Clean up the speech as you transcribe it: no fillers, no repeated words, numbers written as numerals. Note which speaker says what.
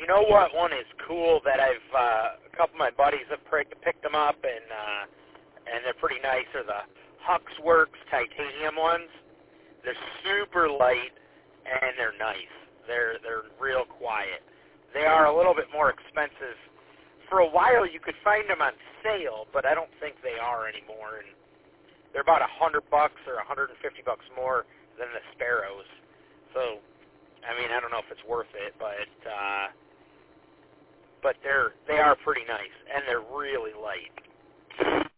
Speaker 1: know what one is cool that I've a couple of my buddies have picked them up, and they're pretty nice. Are the Huxworks titanium ones. They're super light and they're nice. They're real quiet. They are a little bit more expensive. For a while you could find them on sale, but I don't think they are anymore. And they're about $100 or $150 more than the Sparrows. So, I mean, I don't know if it's worth it, but they are pretty nice and they're really light.